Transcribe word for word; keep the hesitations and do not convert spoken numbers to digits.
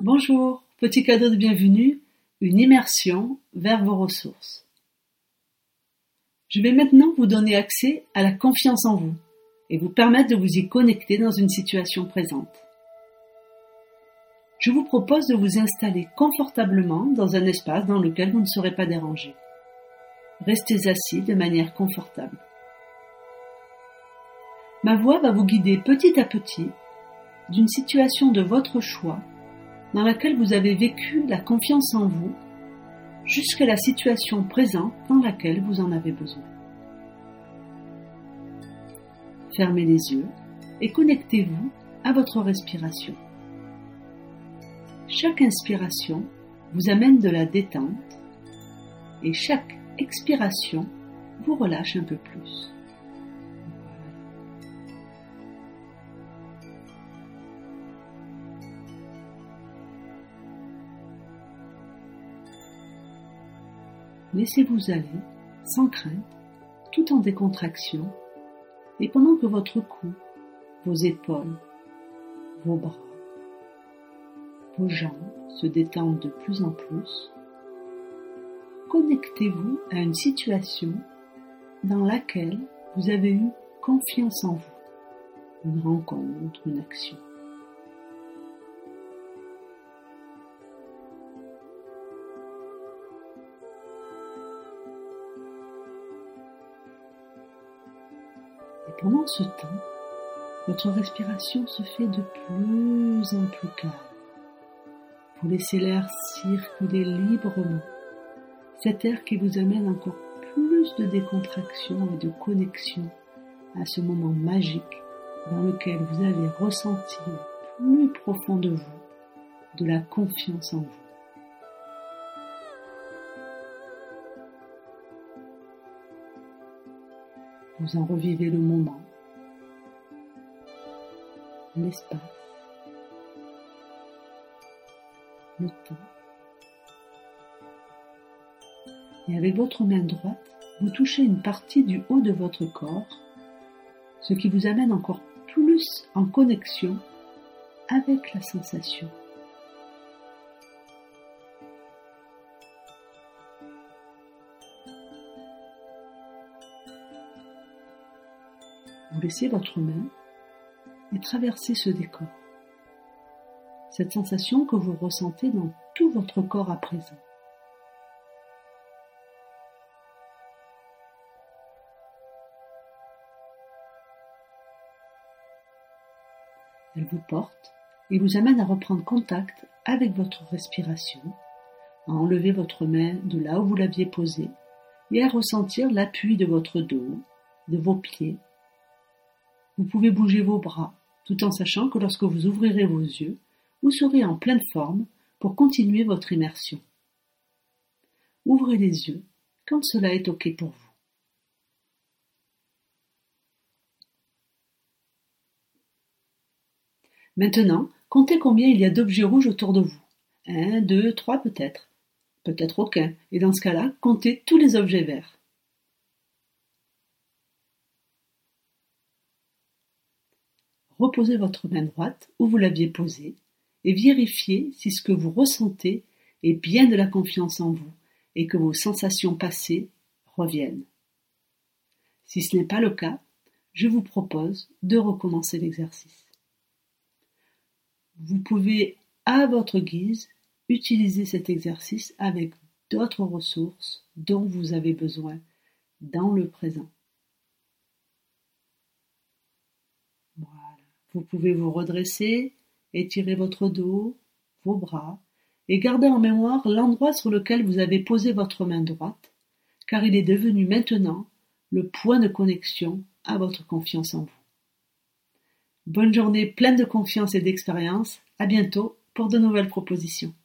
Bonjour, petit cadeau de bienvenue, une immersion vers vos ressources. Je vais maintenant vous donner accès à la confiance en vous et vous permettre de vous y connecter dans une situation présente. Je vous propose de vous installer confortablement dans un espace dans lequel vous ne serez pas dérangé. Restez assis de manière confortable. Ma voix va vous guider petit à petit d'une situation de votre choix dans laquelle vous avez vécu la confiance en vous jusqu'à la situation présente dans laquelle vous en avez besoin. Fermez les yeux et connectez-vous à votre respiration. Chaque inspiration vous amène de la détente et chaque expiration vous relâche un peu plus. Laissez-vous aller, sans crainte, tout en décontraction, et pendant que votre cou, vos épaules, vos bras, vos jambes se détendent de plus en plus, connectez-vous à une situation dans laquelle vous avez eu confiance en vous, une rencontre, une action. Et pendant ce temps, votre respiration se fait de plus en plus calme. Vous laissez l'air circuler librement, cet air qui vous amène encore plus de décontraction et de connexion à ce moment magique dans lequel vous avez ressenti au plus profond de vous de la confiance en vous. Vous en revivez le moment, l'espace, le temps. Et avec votre main droite, vous touchez une partie du haut de votre corps, ce qui vous amène encore plus en connexion avec la sensation. Vous laissez votre main et traversez ce décor. Cette sensation que vous ressentez dans tout votre corps à présent. Elle vous porte et vous amène à reprendre contact avec votre respiration, à enlever votre main de là où vous l'aviez posée et à ressentir l'appui de votre dos, de vos pieds. Vous pouvez bouger vos bras, tout en sachant que lorsque vous ouvrirez vos yeux, vous serez en pleine forme pour continuer votre immersion. Ouvrez les yeux quand cela est OK pour vous. Maintenant, comptez combien il y a d'objets rouges autour de vous. Un, deux, trois peut-être. Peut-être aucun. Et dans ce cas-là, comptez tous les objets verts. Reposez votre main droite où vous l'aviez posée et vérifiez si ce que vous ressentez est bien de la confiance en vous et que vos sensations passées reviennent. Si ce n'est pas le cas, je vous propose de recommencer l'exercice. Vous pouvez, à votre guise, utiliser cet exercice avec d'autres ressources dont vous avez besoin dans le présent. Voilà. Vous pouvez vous redresser, étirer votre dos, vos bras, et garder en mémoire l'endroit sur lequel vous avez posé votre main droite, car il est devenu maintenant le point de connexion à votre confiance en vous. Bonne journée pleine de confiance et d'expérience. À bientôt pour de nouvelles propositions.